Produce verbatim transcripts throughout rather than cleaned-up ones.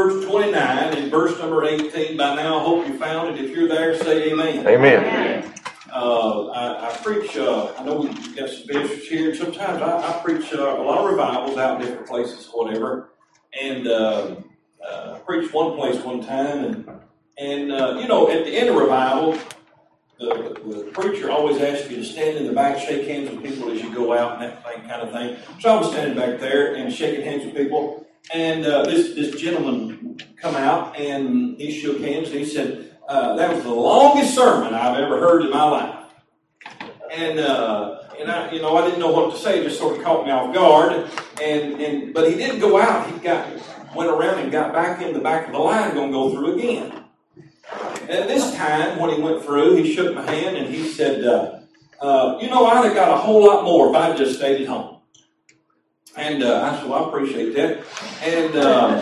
Proverbs twenty-nine and verse number eighteen. By now, I hope you found it. If you're there, say amen. Amen. Uh, I, I preach, uh, I know we've got some visitors here, and sometimes I, I preach uh, a lot of revivals out in different places, whatever. And uh, uh, I preached one place one time, and, and uh, you know, at the end of revival, the, the preacher always asks you to stand in the back, shake hands with people as you go out, and that thing, kind of thing. So I was standing back there and shaking hands with people, and uh, this, this gentleman come out, and he shook hands, and he said, Uh, that was the longest sermon I've ever heard in my life. And, uh, and I, you know, I didn't know what to say. It just sort of caught me off guard. And, and, but he didn't go out. He got, went around and got back in the back of the line, going to go through again. And this time, when he went through, he shook my hand and he said, uh, uh, you know, I'd have got a whole lot more if I just stayed at home. And uh, I said, well, I appreciate that. And uh,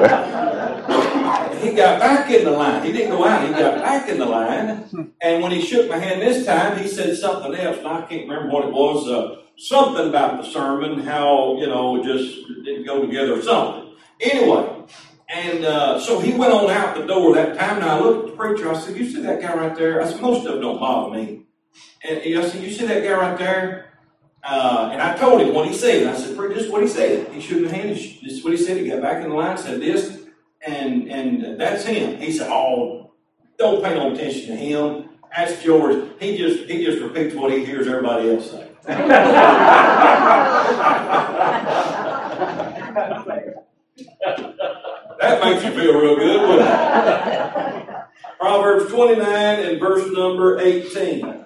he got back in the line. He didn't go out. He got back in the line. And when he shook my hand this time, he said something else. And I can't remember what it was. Uh, something about the sermon, how, you know, it just didn't go together or something. Anyway, and uh, so he went on out the door that time. And I looked at the preacher. I said, you see that guy right there? I said, most of them don't bother me. And I said, you see that guy right there? Uh, and I told him what he said. I said, this is what he said. He shook my hand. This is what he said. He got back in the line, said this, and and that's him. He said, oh, don't pay no attention to him. Ask George. He just he just repeats what he hears everybody else say. That makes you feel real good, wouldn't it? Proverbs twenty-nine and verse number eighteen.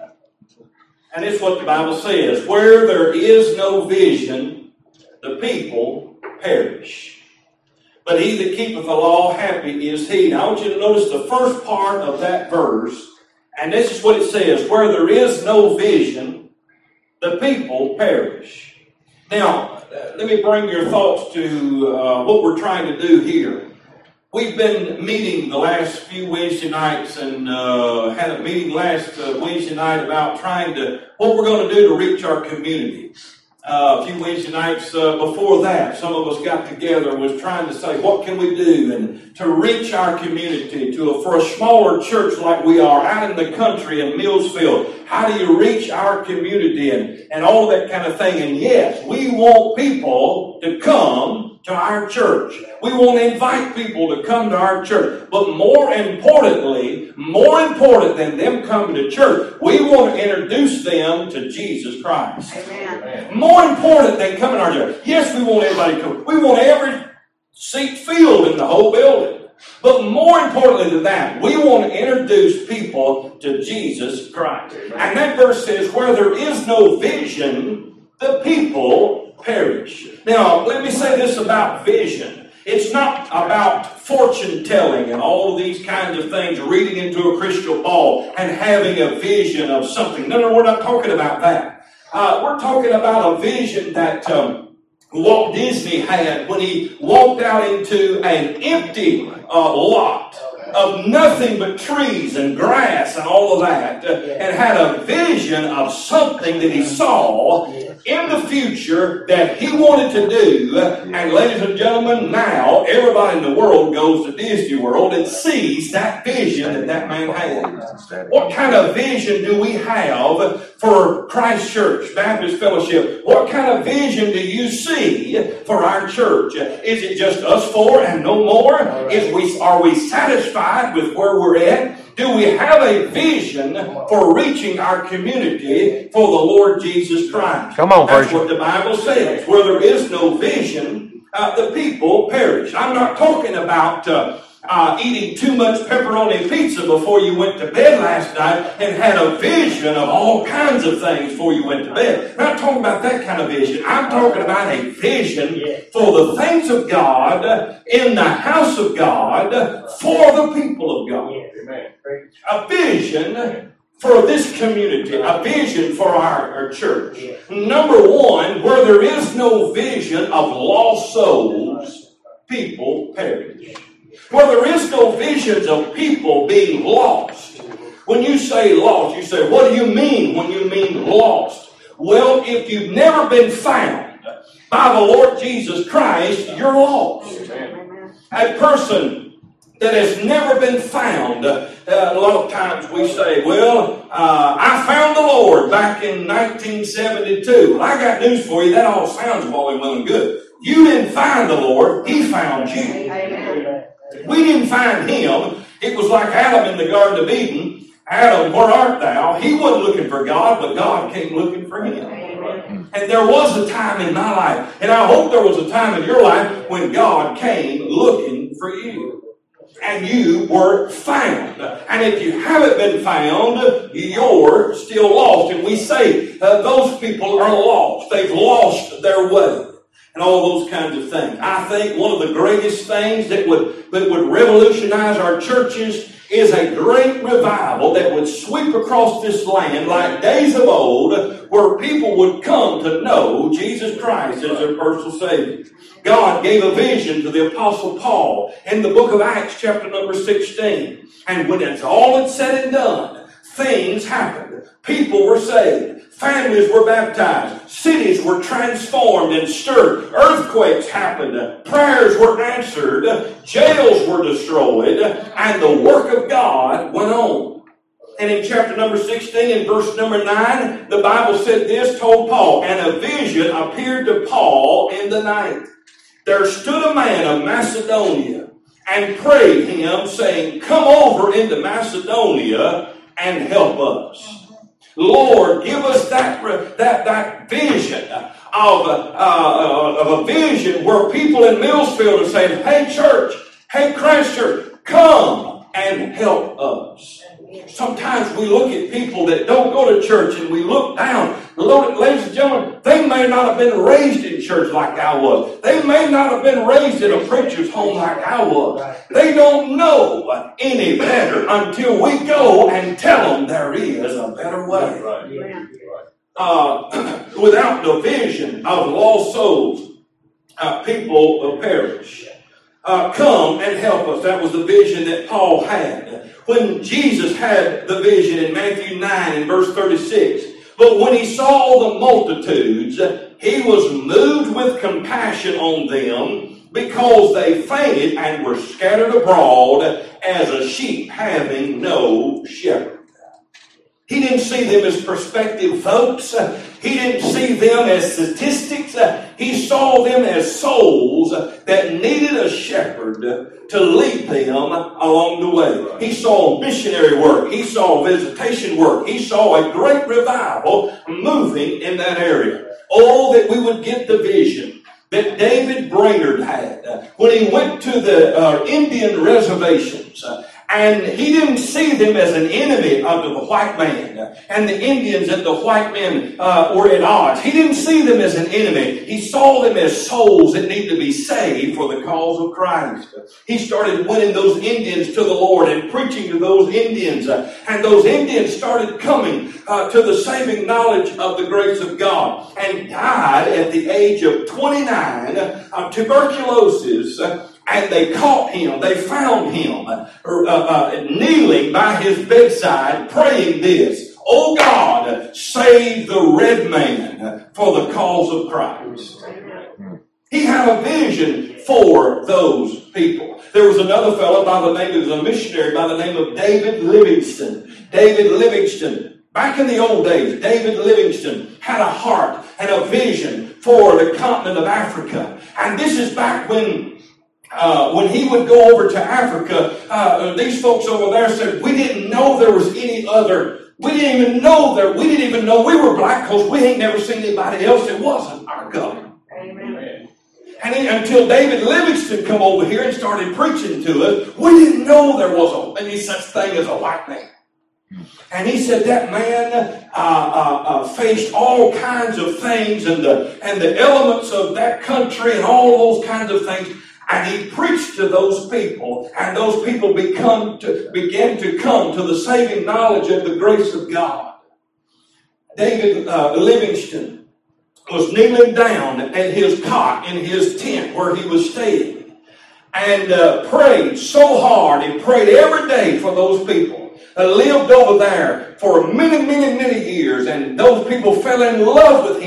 And it's what the Bible says. Where there is no vision, the people perish. But he that keepeth the law, happy is he. Now I want you to notice the first part of that verse. And this is what it says. Where there is no vision, the people perish. Now, let me bring your thoughts to uh, what we're trying to do here. We've been meeting the last few Wednesday nights and uh, had a meeting last uh, Wednesday night about trying to, what we're going to do to reach our community. Uh, a few Wednesday nights uh, before that, some of us got together and was trying to say, what can we do and to reach our community, to a, for a smaller church like we are out in the country in Millsfield. How do you reach our community and, and all that kind of thing? And yes, we want people to come to our church. We want to invite people to come to our church. But more importantly, more important than them coming to church, we want to introduce them to Jesus Christ. Amen. More important than coming to our church. Yes, we want everybody to come. We want every seat filled in the whole building. But more importantly than that, we want to introduce people to Jesus Christ. And that verse says, where there is no vision, the people perish. Now, let me say this about vision. It's not about fortune telling and all of these kinds of things, reading into a crystal ball and having a vision of something. No, no, we're not talking about that. Uh, we're talking about a vision that um, Walt Disney had when he walked out into an empty uh, lot of nothing but trees and grass and all of that, uh, and had a vision of something that he saw in the future that he wanted to do. And ladies and gentlemen, now everybody in the world goes to Disney World and sees that vision that that man had. What kind of vision do we have for Christ Church Baptist Fellowship? What kind of vision do you see for our church? Is it just us four and no more? Is we are we satisfied with where we're at? Do we have a vision for reaching our community for the Lord Jesus Christ? Come on, That's preacher. what the Bible says. Where there is no vision, uh, the people perish. I'm not talking about uh, uh, eating too much pepperoni pizza before you went to bed last night and had a vision of all kinds of things before you went to bed. I'm not talking about that kind of vision. I'm talking about a vision for the things of God in the house of God for the people of God. A vision for this community, a vision for our, our church. Number one, where there is no vision of lost souls, people perish. Where there is no visions of people being lost. When you say lost, you say, what do you mean when you mean lost? Well, if you've never been found, by the Lord Jesus Christ, you're lost. Amen. A person that has never been found. Uh, a lot of times we say, well, uh, I found the Lord back in nineteen seventy-two. Well, I got news for you. That all sounds well and well and good. You didn't find the Lord. He found you. Amen. We didn't find him. It was like Adam in the Garden of Eden. Adam, where art thou? He wasn't looking for God, but God came looking for him. Amen. And there was a time in my life, and I hope there was a time in your life when God came looking for you. And you were found. And if you haven't been found, you're still lost. And we say uh, those people are lost. They've lost their way. And all those kinds of things. I think one of the greatest things that would, that would revolutionize our churches is a great revival that would sweep across this land like days of old, where people would come to know Jesus Christ as their personal Savior. God gave a vision to the Apostle Paul in the book of Acts chapter number sixteen. And when it's all it's said and done, things happened. People were saved. Families were baptized. Cities were transformed and stirred. Earthquakes happened. Prayers were answered. Jails were destroyed. And the work of God went on. And in chapter number sixteen and verse number nine, the Bible said this, told Paul, and a vision appeared to Paul in the night. There stood a man of Macedonia and prayed him, saying, come over into Macedonia and help us. Lord, give us that, that, that vision of a, uh, of a vision where people in Millsfield are saying, hey church, hey Christ Church, come and help us. Sometimes we look at people that don't go to church and we look down. Ladies and gentlemen, they may not have been raised in church like I was. They may not have been raised in a preacher's home like I was. They don't know any better until we go and tell them there is a better way. Uh, without the vision of lost souls, uh, people will perish. Uh, come and help us. That was the vision that Paul had. When Jesus had the vision in Matthew nine and verse thirty-six. But when he saw the multitudes, he was moved with compassion on them because they fainted and were scattered abroad as a sheep having no shepherd. He didn't see them as prospective folks. He didn't see them as statistics. He saw them as souls that needed a shepherd to lead them along the way. He saw missionary work. He saw visitation work. He saw a great revival moving in that area. Oh, that we would get the vision that David Brainerd had when he went to the uh, Indian reservations. And he didn't see them as an enemy of the white man. And the Indians and the white men uh, were at odds. He didn't see them as an enemy. He saw them as souls that need to be saved for the cause of Christ. He started winning those Indians to the Lord and preaching to those Indians. And those Indians started coming uh, to the saving knowledge of the grace of God. And died at the age of twenty-nine of tuberculosis. And they caught him, they found him uh, uh, kneeling by his bedside, praying this, oh God, save the red man for the cause of Christ. He had a vision for those people. There was another fellow by the name, of a missionary by the name of David Livingstone. David Livingstone, back in the old days, David Livingstone had a heart and a vision for the continent of Africa. And this is back when Uh, when he would go over to Africa, uh, these folks over there said, we didn't know there was any other, we didn't even know that, we didn't even know we were black because we ain't never seen anybody else that wasn't our government. Amen. And he, until David Livingstone come over here and started preaching to us, we didn't know there was a, any such thing as a white man. And he said that man uh, uh, uh, faced all kinds of things and the, and the elements of that country and all those kinds of things. And he preached to those people, and those people become to, began to come to the saving knowledge of the grace of God. David uh, Livingstone was kneeling down at his cot in his tent where he was staying and uh, prayed so hard. He prayed every day for those people. Uh, lived over there for many, many, many years, and those people fell in love with him.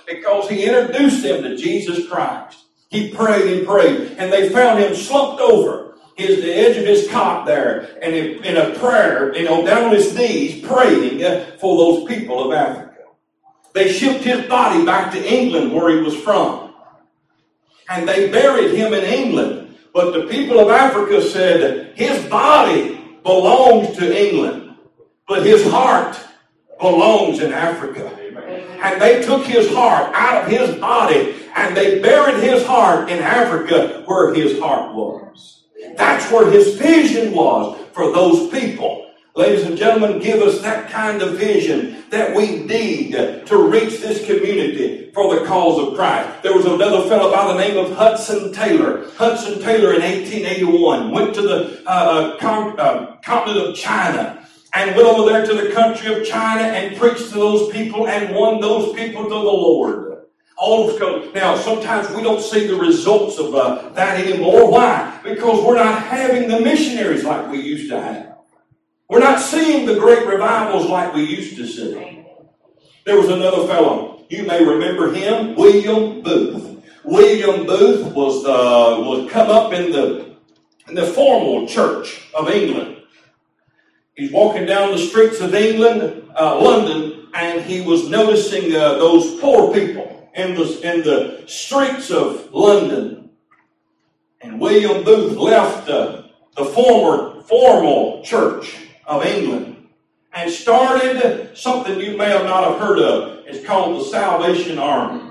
because he introduced them to Jesus Christ. He prayed and prayed, and they found him slumped over his, the edge of his cot there, and in, in a prayer, you know, down on his knees, praying for those people of Africa. They shipped his body back to England, where he was from, and they buried him in England. But the people of Africa said, his body belongs to England, but his heart belongs in Africa. And they took his heart out of his body, and they buried his heart in Africa, where his heart was. That's where his vision was for those people. Ladies and gentlemen, give us that kind of vision that we need to reach this community for the cause of Christ. There was another fellow by the name of Hudson Taylor. Hudson Taylor in eighteen eighty-one went to the uh, con- uh, continent of China and went over there to the country of China and preached to those people and won those people to the Lord. All because now sometimes we don't see the results of uh, that anymore. Why? Because we're not having the missionaries like we used to have. We're not seeing the great revivals like we used to see. There was another fellow. You may remember him, William Booth. William Booth was uh, was come up in the in the formal church of England. He's walking down the streets of England, uh, London, and he was noticing uh, those poor people in the in the streets of London. And William Booth left uh, the former formal church of England and started something you may have not have heard of. It's called the Salvation Army.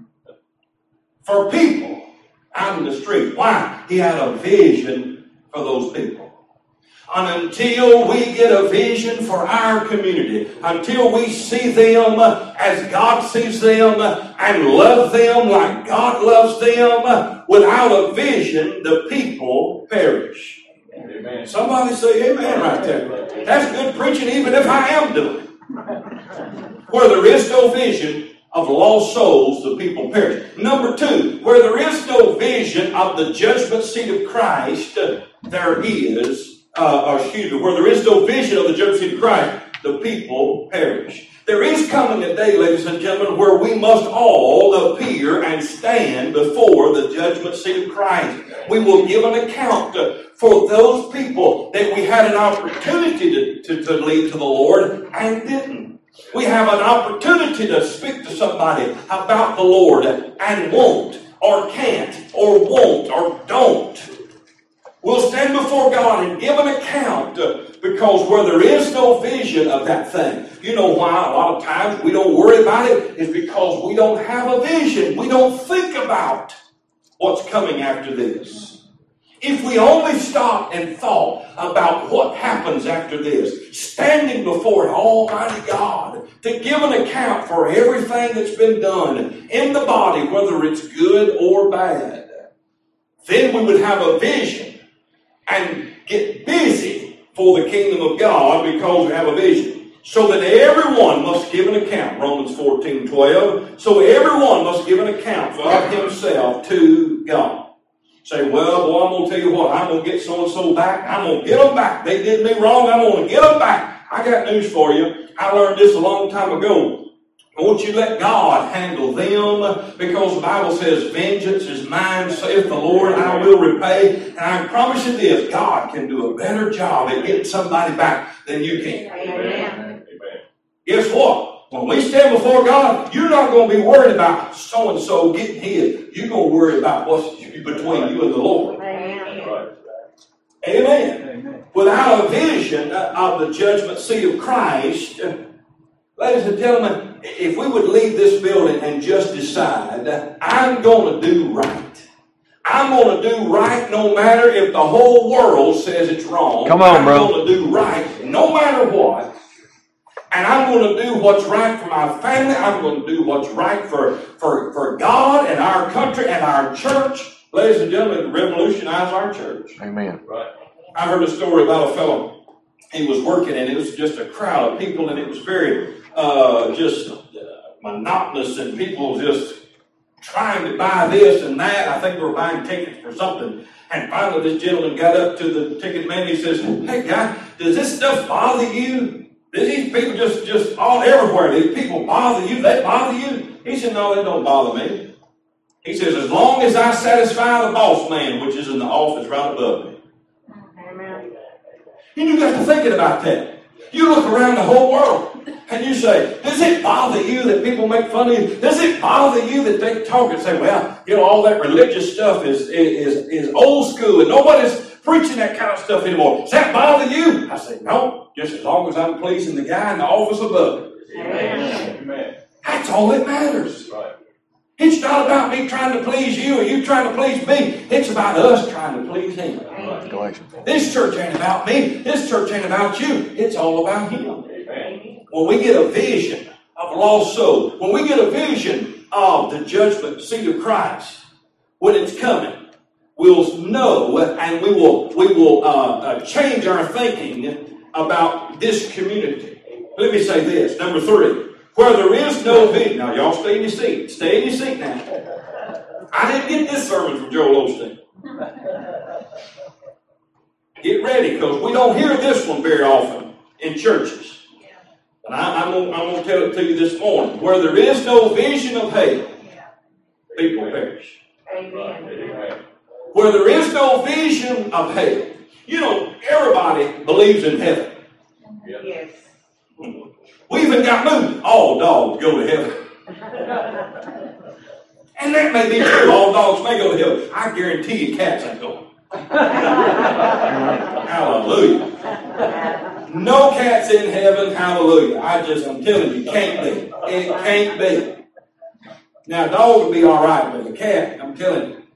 For people out in the street. Why? He had a vision for those people. And until we get a vision for our community, until we see them as God sees them and love them like God loves them, without a vision, the people perish. Amen. Somebody say amen right there. That's good preaching even if I am doing it. Where there is no vision of lost souls, the people perish. Number two, where there is no vision of the judgment seat of Christ, there is, uh, or excuse me, where there is no vision of the judgment seat of Christ, the people perish. There is coming a day, ladies and gentlemen, where we must all appear and stand before the judgment seat of Christ. We will give an account for those people that we had an opportunity to, to, to lead to the Lord and didn't. We have an opportunity to speak to somebody about the Lord and won't, or can't, or won't, or don't. We'll stand before God and give an account uh, because where there is no vision of that thing. You know why a lot of times we don't worry about it is because we don't have a vision. We don't think about what's coming after this. If we only stopped and thought about what happens after this, standing before Almighty God to give an account for everything that's been done in the body, whether it's good or bad, then we would have a vision and get busy for the kingdom of God because we have a vision. So that everyone must give an account, Romans fourteen twelve. So everyone must give an account of himself to God. Say, well, boy, I'm going to tell you what, I'm going to get so-and-so back. I'm going to get them back. They did me wrong. I'm going to get them back. I got news for you. I learned this a long time ago. I want you to let God handle them because the Bible says, vengeance is mine, saith the Lord, I will repay. And I promise you this, God can do a better job at getting somebody back than you can. Amen. Guess what? When we stand before God, you're not going to be worried about so-and-so getting his. You're going to worry about what's between you and the Lord. Amen. Amen. Amen. Without a vision of the judgment seat of Christ, ladies and gentlemen, if we would leave this building and just decide, I'm going to do right. I'm going to do right no matter if the whole world says it's wrong. Come on, I'm bro. I'm going to do right no matter what. And I'm going to do what's right for my family. I'm going to do what's right for, for, for God and our country and our church. Ladies and gentlemen, revolutionize our church. Amen. Right. I heard a story about a fellow. He was working and it was just a crowd of people and it was very uh, just uh, monotonous and people just trying to buy this and that. I think they were buying tickets for something. And finally this gentleman got up to the ticket man and he says, hey guy, does this stuff bother you? These people just, just all everywhere. These people bother you. They bother you. He said, no, they don't bother me. He says, as long as I satisfy the boss man, which is in the office right above me. Amen. And you got to thinking about that. You look around the whole world and you say, does it bother you that people make fun of you? Does it bother you that they talk and say, well, you know, all that religious stuff is, is, is old school and nobody's preaching that kind of stuff anymore? Does that bother you? I say, no, just as long as I'm pleasing the guy in the office above me. Amen. Amen. That's all that matters. Right. It's not about me trying to please you or you trying to please me. It's about us trying to please Him. Galatians. This church ain't about me. This church ain't about you. It's all about Him. Amen. When we get a vision of a lost soul, when we get a vision of the judgment seat of Christ, when it's coming, we'll know and we will we will uh, uh, change our thinking about this community. Let me say this, number three. Where there is no vision. Now, y'all stay in your seat. Stay in your seat now. I didn't get this sermon from Joel Osteen. Get ready, because we don't hear this one very often in churches. And I, I'm going I'm to tell it to you this morning. Where there is no vision of hell, people perish. Amen. Where there is no vision of hell. You know, everybody believes in heaven. Yes. We even got movies. All dogs go to heaven. And that may be true. All dogs may go to heaven. I guarantee you cats ain't going. Hallelujah. No cats in heaven. Hallelujah. I just, I'm telling you, can't be. It can't be. Now, a dog will be all right, but a cat, I'm telling you.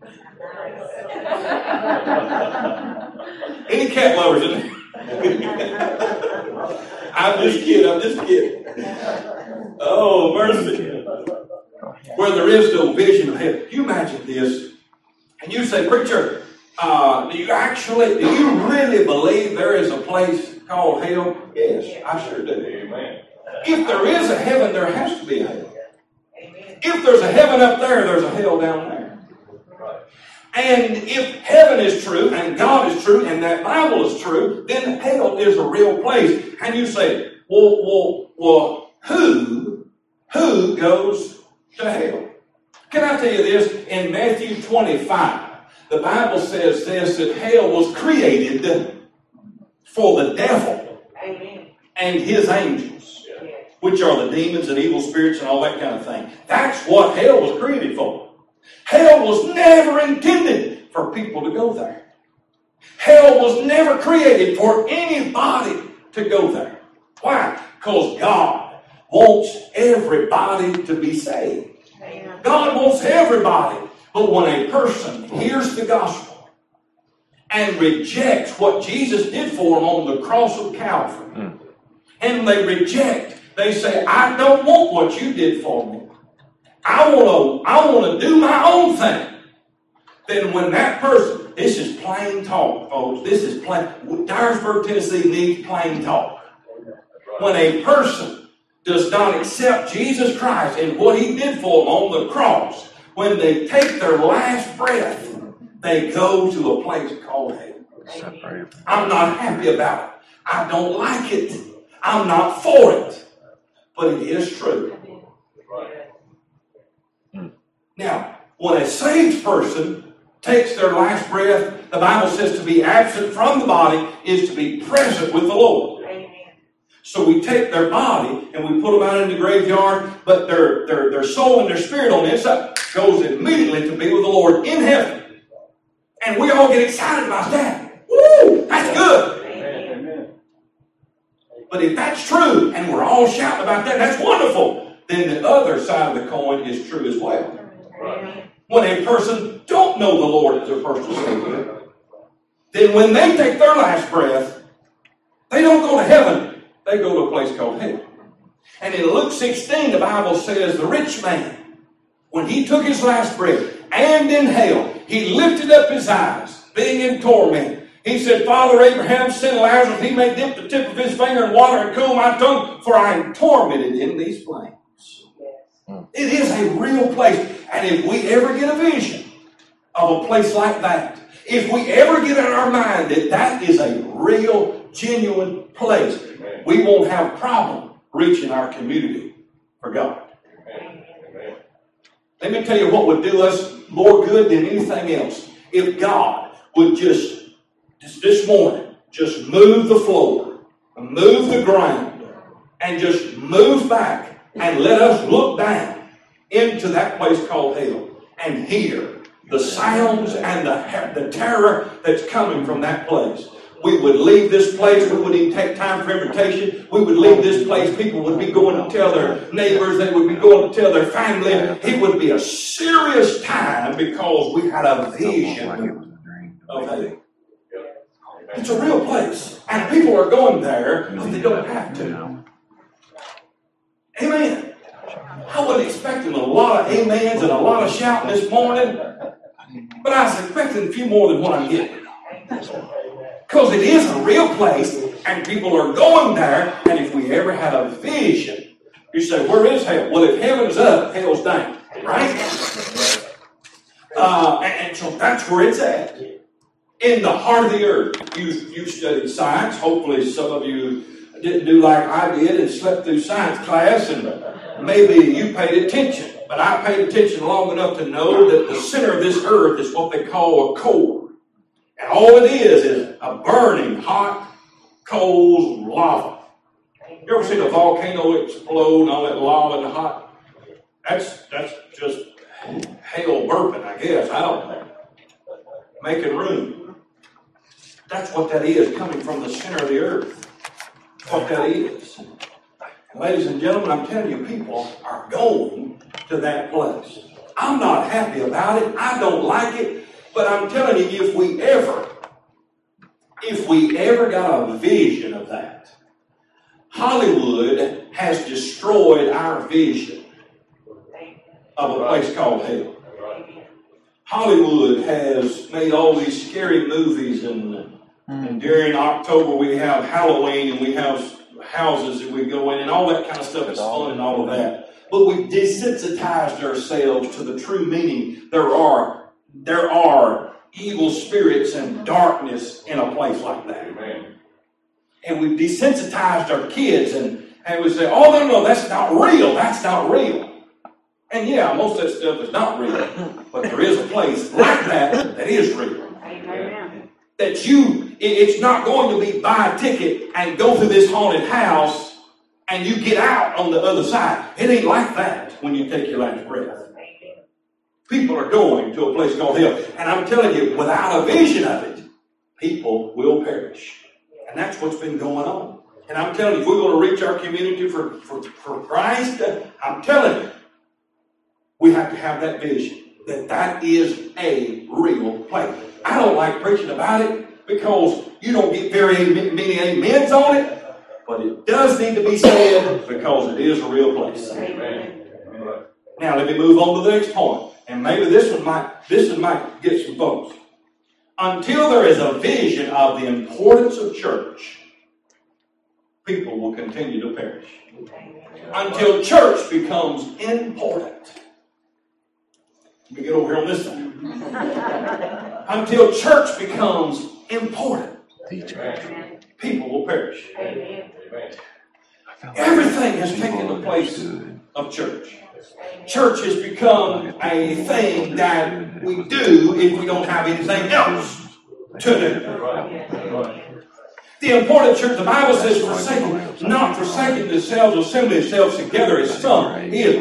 Any cat lovers in there? I'm just kidding, I'm just kidding. Oh, mercy. Where there is no vision of heaven. You imagine this, and you say, preacher, uh, do you actually, do you really believe there is a place called hell? Yes, I sure do. Amen. If there is a heaven, there has to be a hell. If there's a heaven up there, there's a hell down there. And if heaven is true, and God is true, and that Bible is true, then hell is a real place. And you say, well, well, well, who, who goes to hell? Can I tell you this? In Matthew twenty-five, the Bible says this, that hell was created for the devil Amen. and his angels, which are the demons and evil spirits and all that kind of thing. That's what hell was created for. Hell was never intended for people to go there. Hell was never created for anybody to go there. Why? Because God wants everybody to be saved. Amen. God wants everybody. But when a person hears the gospel and rejects what Jesus did for them on the cross of Calvary, mm. and they reject, they say, I don't want what you did for me. I want to I want to do my own thing. Then when that person, this is plain talk, folks. This is plain. Dyersburg, Tennessee needs plain talk. When a person does not accept Jesus Christ and what He did for them on the cross, when they take their last breath, they go to a place called hell. I'm not happy about it. I don't like it. I'm not for it. But it is true. Now, when a saved person takes their last breath, the Bible says to be absent from the body is to be present with the Lord. Amen. So we take their body and we put them out in the graveyard, but their, their, their soul and their spirit on the inside goes immediately to be with the Lord in heaven. And we all get excited about that. Woo! That's good. Amen. But if that's true, and we're all shouting about that, that's wonderful. Then the other side of the coin is true as well. Amen. When a person don't know the Lord as their personal Savior, then when they take their last breath, they don't go to heaven. They go to a place called hell. And in Luke sixteen, the Bible says the rich man, when he took his last breath, and in hell, he lifted up his eyes, being in torment. He said, Father Abraham, send Lazarus, he may dip the tip of his finger in water and cool my tongue, for I am tormented in these flames. It is a real place. And if we ever get a vision of a place like that, if we ever get in our mind that that is a real genuine place. We won't have a problem reaching our community for God. Let me tell you what would do us more good than anything else. If God would just, just this morning, just move the floor, move the ground, and just move back and let us look down into that place called hell and hear the sounds and the, the terror that's coming from that place. We would leave this place. We wouldn't even take time for invitation. We would leave this place. People would be going to tell their neighbors. They would be going to tell their family. It would be a serious time because we had a vision of hell. It's a real place. And people are going there, but they don't have to. Amen. I wasn't expecting a lot of amens and a lot of shouting this morning, but I was expecting a few more than what I'm getting. Because it is a real place, and people are going there, and if we ever had a vision, you say, where is hell? Well, if heaven's up, hell's down, right? Uh, and, and so that's where it's at. In the heart of the earth. You, you studied science. Hopefully some of you didn't do like I did and slept through science class, and maybe you paid attention. But I paid attention long enough to know that the center of this earth is what they call a core. And all it is is a burning, hot, coals, lava. You ever seen a volcano explode and all that lava and the hot? That's, that's just hell burping, I guess. I don't know. Making room. That's what that is, coming from the center of the earth. That's what that is. And ladies and gentlemen, I'm telling you, people are going to that place. I'm not happy about it. I don't like it. But I'm telling you, if we ever, if we ever got a vision of that, Hollywood has destroyed our vision of a place called hell. Hollywood has made all these scary movies, and, and during October we have Halloween, and we have houses that we go in, and all that kind of stuff is fun and all of that. But we've desensitized ourselves to the true meaning. There are There are evil spirits and darkness in a place like that. Amen. And we've desensitized our kids, and, and we say, oh, no, no, that's not real. That's not real. And yeah, most of that stuff is not real. But there is a place like that that is real. Amen. That you, it's not going to be buy a ticket and go through this haunted house and you get out on the other side. It ain't like that when you take your last breath. People are going to a place called hell. And I'm telling you, without a vision of it, people will perish. And that's what's been going on. And I'm telling you, if we're going to reach our community for, for, for Christ, I'm telling you, we have to have that vision, that that is a real place. I don't like preaching about it because you don't get very many amens on it, but it does need to be said because it is a real place. Amen. Now let me move on to the next point. And maybe this one might, this one might get some folks. Until there is a vision of the importance of church, people will continue to perish. Until church becomes important. Let me get over here on this side. Until church becomes important, people will perish. Everything has taken the place of church. Church has become a thing that we do if we don't have anything else to do. The important church, the Bible says, forsaking, not forsaking themselves, assembling themselves together as some is.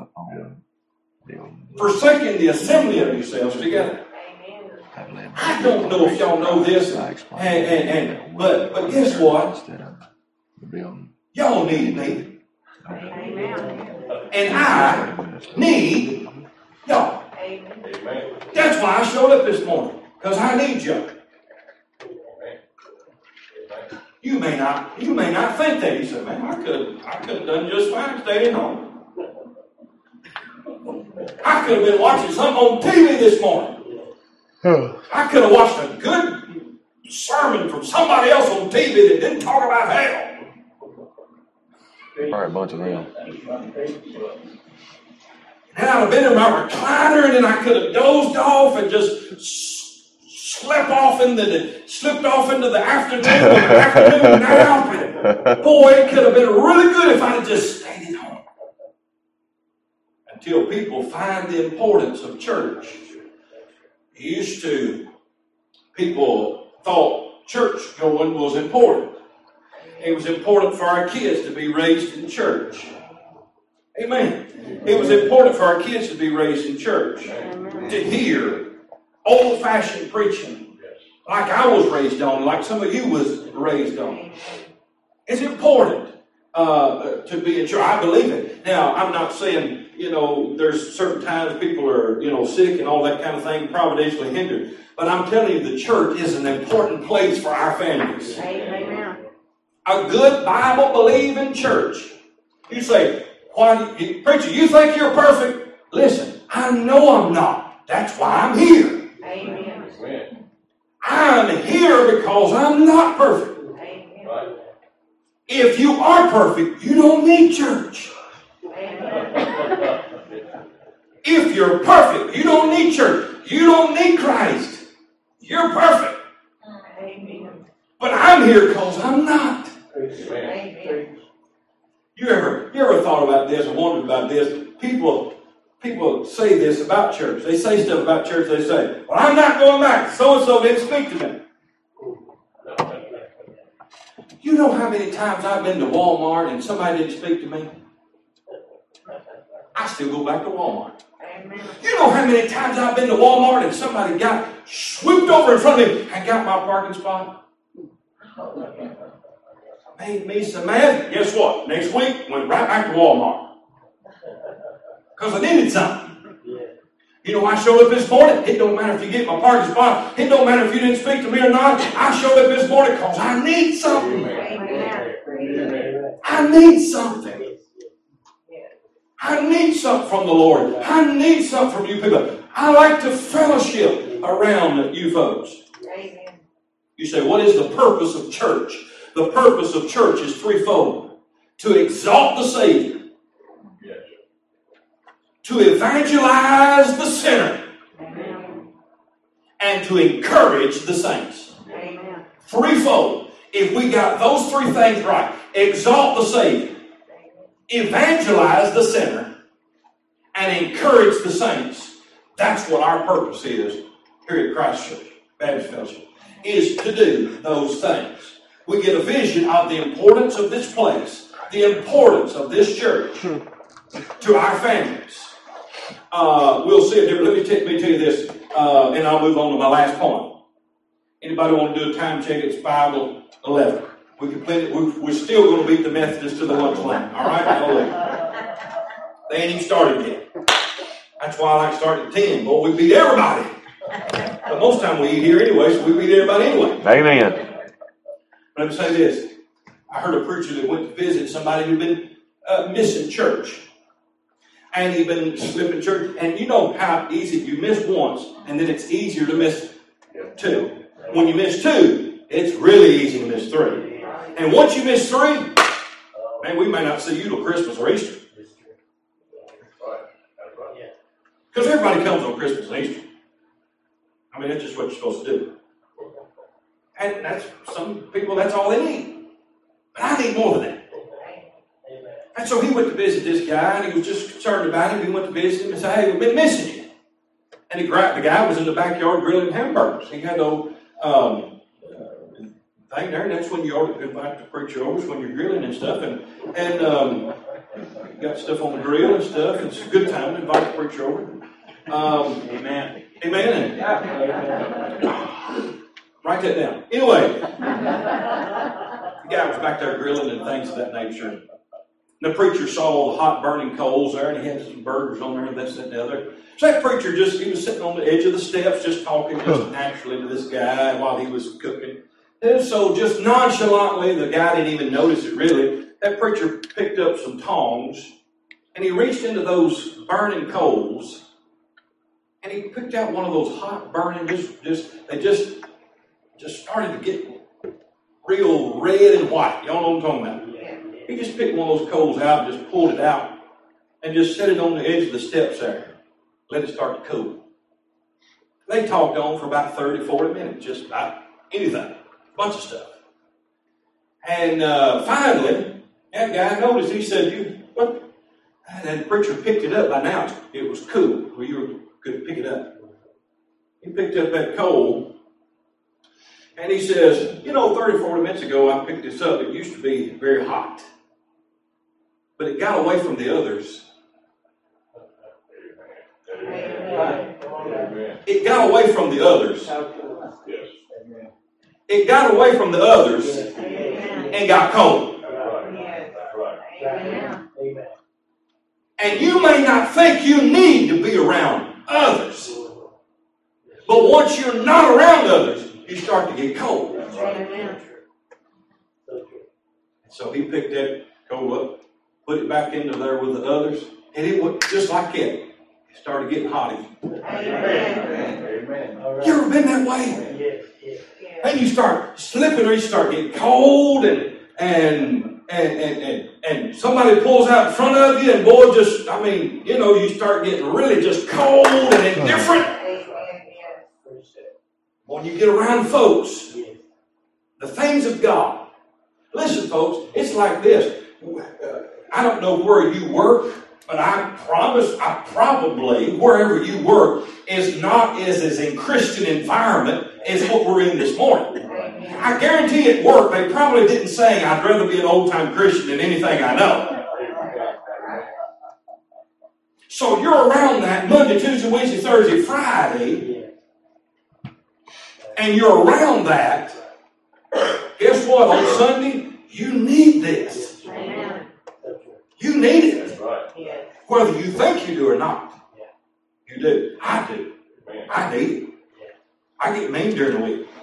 Forsaking the assembly of yourselves together. I don't know if y'all know this, and, and, and but but guess what? Y'all need me. And I need y'all. That's why I showed up this morning. Because I need y'all. You may not, you may not think that. You say, man, I could I could have done just fine staying home. I could have been watching something on T V this morning. I could have watched a good sermon from somebody else on T V that didn't talk about hell. Probably a bunch of them. And I'd have been in my recliner, and then I could have dozed off and just slept off into the, slipped off into the afternoon, afternoon nap. Boy, it could have been really good if I'd have just stayed at home. Until people find the importance of church. Used to, people thought church going was important. It was important for our kids to be raised in church. Amen. It was important for our kids to be raised in church. To hear old-fashioned preaching like I was raised on, like some of you was raised on. It's important uh, to be in church. I believe it. Now, I'm not saying, you know, there's certain times people are, you know, sick and all that kind of thing, providentially hindered. But I'm telling you, the church is an important place for our families. Amen. A good Bible-believing church. You say, why, you, preacher, you think you're perfect? Listen, I know I'm not. That's why I'm here. Amen. I'm here because I'm not perfect. Amen. If you are perfect, you don't need church. Amen. If you're perfect, you don't need church. You don't need Christ. You're perfect. Amen. But I'm here because I'm not. Amen. You ever, you ever thought about this and wondered about this? People, people say this about church. They say stuff about church. They say, well, I'm not going back. So-and-so didn't speak to me. You know how many times I've been to Walmart and somebody didn't speak to me? I still go back to Walmart. Amen. You know how many times I've been to Walmart and somebody got swooped over in front of me and got my parking spot? Made me so mad. Guess what? Next week, went right back to Walmart. Because I needed something. You know, I showed up this morning. It don't matter if you get my parking spot. It don't matter if you didn't speak to me or not. I showed up this morning because I need something. Amen. I need something. I need something from the Lord. I need something from you people. I like to fellowship around you folks. Amen. You say, what is the purpose of church? The purpose of church is threefold. To exalt the Savior. Yes. To evangelize the sinner. Amen. And to encourage the saints. Amen. Threefold. If we got those three things right, exalt the Savior, evangelize the sinner, and encourage the saints, that's what our purpose is here at Christ Church, Baptist Fellowship, is to do those things. We get a vision of the importance of this place, the importance of this church to our families. Uh, we'll see it different. Let me, t- let me tell you this, uh, and I'll move on to my last point. Anybody want to do a time check? It's five eleven. We can play it. We're still going to beat the Methodists to the lunch line. All right? Now they ain't even started yet. That's why I like starting at ten. Boy, we beat everybody. But most of the time we eat here anyway, so we beat everybody anyway. Amen. Let me say this. I heard a preacher that went to visit somebody who'd been uh, missing church. And he'd been slipping church. And you know how easy you miss once, and then it's easier to miss two. When you miss two, it's really easy to miss three. And once you miss three, man, we may not see you till Christmas or Easter. Because everybody comes on Christmas and Easter. I mean, that's just what you're supposed to do. And that's some people, that's all they need. But I need more than that. And so he went to visit this guy, and he was just concerned about him. He went to visit him and said, hey, we've been missing you. And he, the guy was in the backyard grilling hamburgers. He had no um, uh, thing there, and that's when you ought to invite the preacher over, when you're grilling and stuff. And, and um, you got stuff on the grill and stuff. It's a good time to invite the preacher over. Um, Amen. Amen. Write that down. Anyway, the guy was back there grilling and things of that nature. The preacher saw all the hot burning coals there, and he had some burgers on there and this, that, and the other. So that preacher just, he was sitting on the edge of the steps just talking just naturally to this guy while he was cooking. And so just nonchalantly, the guy didn't even notice it really, that preacher picked up some tongs, and he reached into those burning coals, and he picked out one of those hot burning, just, just they just, just started to get real red and white. Y'all know what I'm talking about. He just picked one of those coals out and just pulled it out and just set it on the edge of the steps there. Let it start to cool. They talked on for about thirty, forty minutes, just about anything, a bunch of stuff. And uh, finally, that guy noticed, he said, "You what?" And the preacher picked it up. By now, it was cool where you could pick it up. He picked up that coal, and he says, "You know, thirty, forty minutes ago, I picked this up. It used to be very hot. But it got away from the others. It got away from the others. It got away from the others and got cold. And you may not think you need to be around others. But once you're not around others, you start to get cold." So he picked that coal up, put it back into there with the others, and it was just like it. It started getting hot again. Amen. You ever been that way? Yes, yes. And you start slipping or you start getting cold and and and and and, and somebody pulls out in front of you and boy just, I mean, you know, you start getting really just cold and indifferent. When you get around folks, the things of God. Listen, folks, it's like this. I don't know where you work, but I promise, I probably, wherever you work, is not as, as a Christian environment as what we're in this morning. I guarantee at work, they probably didn't say, "I'd rather be an old-time Christian than anything I know." So you're around that Monday, Tuesday, Wednesday, Thursday, Friday, and you're around that. Guess what? On Sunday, you need this. You need it. Whether you think you do or not. You do. I do. I need it. I get mean during the week.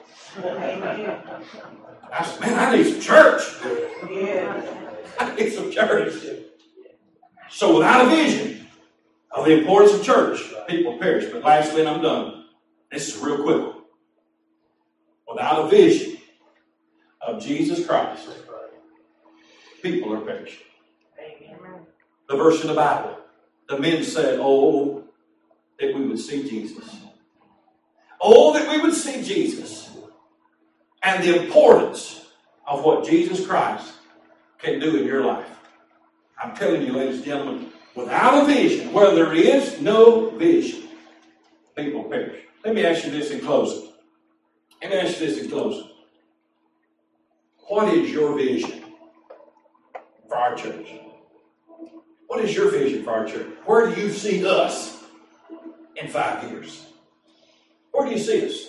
I said, "Man, I need some church. I need some church." So without a vision of the importance of church, people perish. But lastly, and I'm done, this is real quick one. Without a vision of Jesus Christ, people are perishing. The verse in the Bible, the men said, "Oh, that we would see Jesus. Oh, that we would see Jesus." And the importance of what Jesus Christ can do in your life. I'm telling you, ladies and gentlemen, without a vision, where there is no vision, people perish. Let me ask you this in closing. Let me ask you this in closing. What is your vision for our church? What is your vision for our church? Where do you see us in five years? Where do you see us?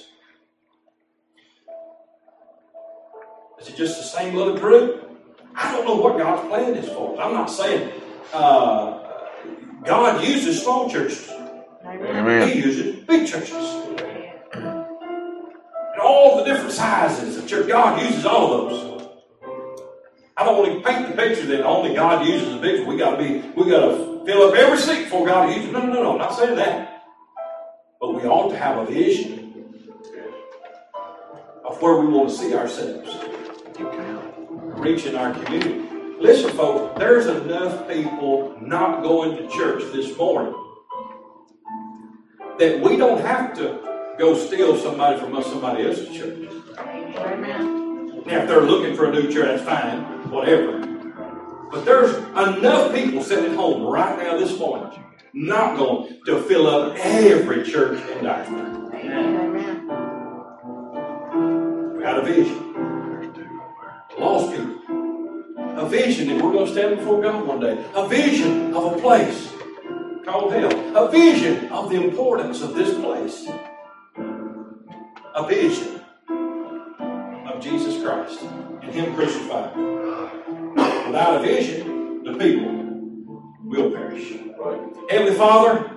Is it just the same little group? I don't know what God's plan is for. I'm not saying uh, God uses small churches. Amen. He uses big churches. And all the different sizes of church. God uses all of those. I don't want to paint the picture that only God uses the big one. We got to be, we got to fill up every seat before God uses it. No, no, no, no. I'm not saying that. But we ought to have a vision of where we want to see ourselves. Reaching our community. Listen, folks, there's enough people not going to church this morning that we don't have to go steal somebody from us, somebody else's church. Amen. Now, if they're looking for a new church, that's fine, whatever. But there's enough people sitting at home right now this morning not going to fill up every church in Dyersburg. Amen. We got a vision. Lost people. A vision that we're going to stand before God one day. A vision of a place called hell. A vision of the importance of this place. A vision of Jesus Christ and Him crucified. Without a vision, the people will perish. Heavenly Father,